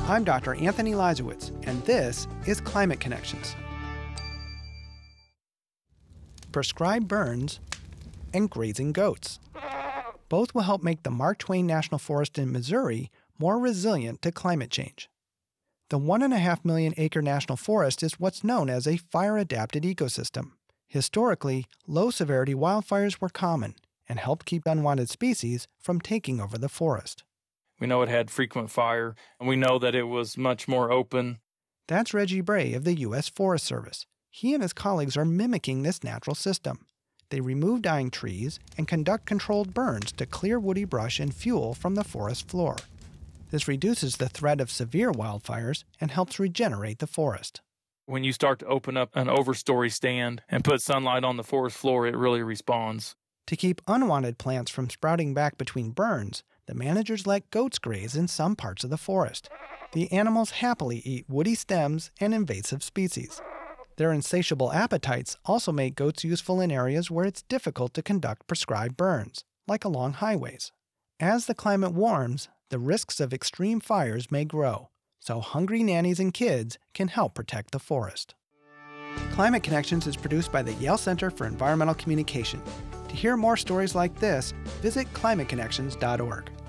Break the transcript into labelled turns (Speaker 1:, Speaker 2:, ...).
Speaker 1: I'm Dr. Anthony Lazowitz, and this is Climate Connections. Prescribed burns and grazing goats. Both will help make the Mark Twain National Forest in Missouri more resilient to climate change. The 1.5 million acre national forest is what's known as a fire-adapted ecosystem. Historically, low-severity wildfires were common and helped keep unwanted species from taking over the forest.
Speaker 2: We know it had frequent fire, and we know that it was much more open.
Speaker 1: That's Reggie Bray of the U.S. Forest Service. He and his colleagues are mimicking this natural system. They remove dying trees and conduct controlled burns to clear woody brush and fuel from the forest floor. This reduces the threat of severe wildfires and helps regenerate the forest.
Speaker 2: When you start to open up an overstory stand and put sunlight on the forest floor, it really responds.
Speaker 1: To keep unwanted plants from sprouting back between burns, the managers let goats graze in some parts of the forest. The animals happily eat woody stems and invasive species. Their insatiable appetites also make goats useful in areas where it's difficult to conduct prescribed burns, like along highways. As the climate warms, the risks of extreme fires may grow, so hungry nannies and kids can help protect the forest. Climate Connections is produced by the Yale Center for Environmental Communication. To hear more stories like this, visit climateconnections.org.